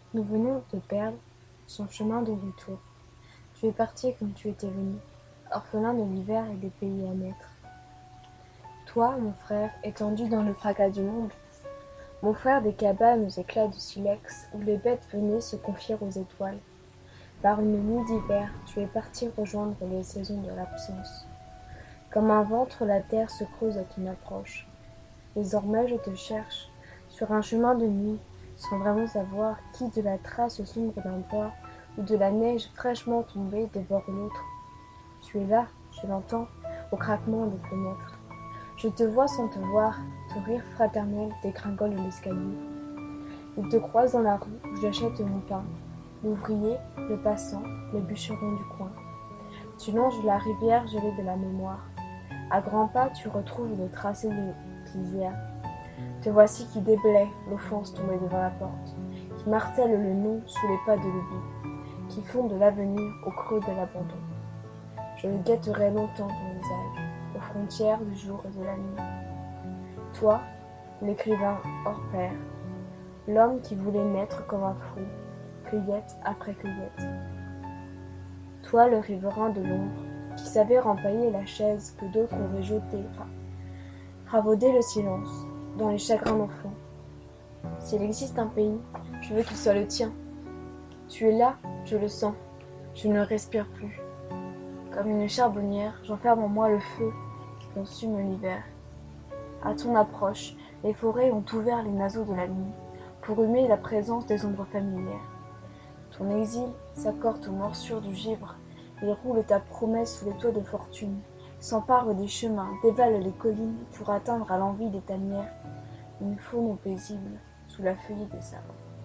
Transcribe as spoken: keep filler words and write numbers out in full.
Nous venons de perdre son chemin de retour. Tu es parti comme tu étais venu, orphelin de l'hiver et des pays à naître. Toi, mon frère, étendu dans le fracas du monde, mon frère des cabanes aux éclats de silex, où les bêtes venaient se confier aux étoiles. Par une nuit d'hiver, tu es parti rejoindre les saisons de l'absence. Comme un ventre, la terre se creuse à ton approche. Désormais, je te cherche, sur un chemin de nuit, sans vraiment savoir qui de la trace sombre d'un bois ou de la neige fraîchement tombée dévore l'autre. Tu es là, je l'entends, au craquement des fenêtres. Je te vois sans te voir, ton rire fraternel dégringole l'escalier. Il te croise dans la rue où j'achète mon pain, l'ouvrier, le passant, le bûcheron du coin. Tu longes la rivière gelée de la mémoire. À grands pas, tu retrouves le tracé de lisière. Te voici qui déblaye l'offense tombée devant la porte, qui martèle le nom sous les pas de l'oubli, qui fonde l'avenir au creux de l'abandon. Je guetterai longtemps ton visage, aux frontières du jour et de la nuit. Toi, l'écrivain hors pair, l'homme qui voulait naître comme un fruit, cueillette après cueillette. Toi, le riverain de l'ombre, qui savait rempailler la chaise que d'autres auraient jetée, ravauder le silence, dans les chagrins d'enfants. S'il existe un pays, je veux qu'il soit le tien. Tu es là, je le sens, je ne respire plus. Comme une charbonnière, j'enferme en moi le feu qui consume l'hiver. À ton approche, les forêts ont ouvert les naseaux de la nuit pour humer la présence des ombres familières. Ton exil s'accorde aux morsures du givre, il roule ta promesse sous les toits de fortune, s'empare des chemins, dévale les collines pour atteindre à l'envie des tanières une faune paisible sous la feuillée des arbres.